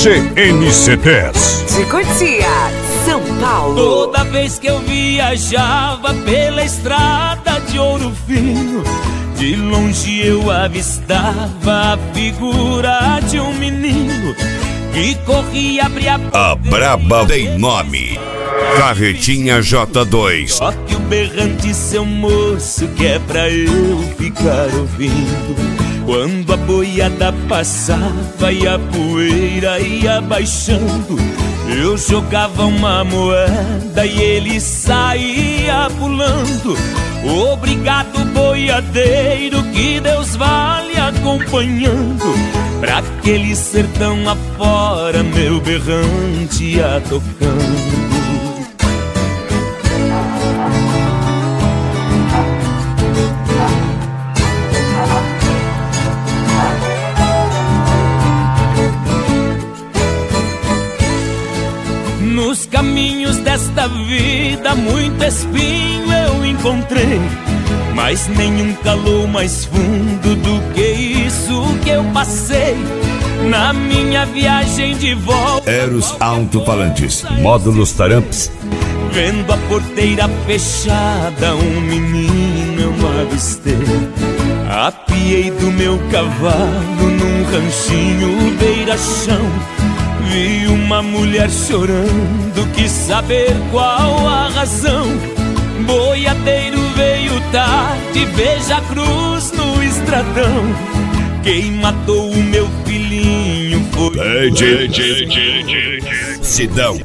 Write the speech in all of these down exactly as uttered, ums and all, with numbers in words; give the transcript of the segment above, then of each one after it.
G N C dez de Cotia, São Paulo. Toda vez que eu viajava pela estrada de Ouro Fino, de longe eu avistava a figura de um menino que corria, abria a braba tem nome, Carretinha J dois. Só que o berrante seu moço que é pra eu ficar ouvindo. Quando a boiada passava e a poeira ia baixando, eu jogava uma moeda e ele saía pulando. Obrigado, boiadeiro, que Deus vale acompanhando. Pra aquele sertão afora, meu berrante ia tocando. Nos caminhos desta vida muito espinho eu encontrei, mas nenhum calou mais fundo do que isso que eu passei na minha viagem de volta. Eros Alto-Falantes, módulos Taramps. Vendo a porteira fechada, um menino eu avistei. Apiei do meu cavalo num ranchinho beira-chão. Vi uma mulher chorando, quis saber qual a razão. Boiadeiro veio tarde, veja a cruz no estradão. Quem matou o meu filhinho foi o Sidão.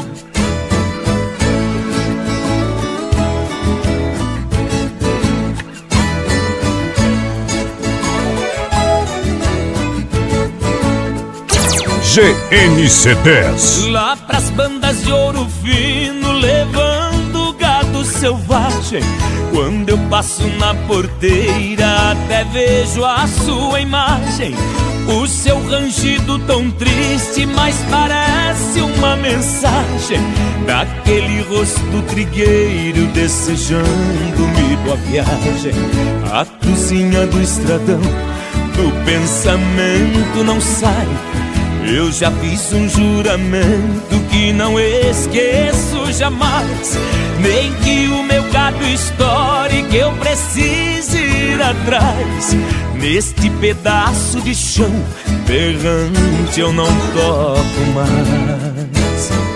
G N C dez. Lá pras bandas de Ouro Fino, levando gado selvagem. Quando eu passo na porteira, até vejo a sua imagem. O seu rangido tão triste, mas parece uma mensagem daquele rosto trigueiro desejando-me boa viagem. A cruzinha do estradão, do pensamento não sai. Eu já fiz um juramento que não esqueço jamais. Nem que o meu gado estoure, que eu precise ir atrás. Neste pedaço de chão berrante eu não toco mais.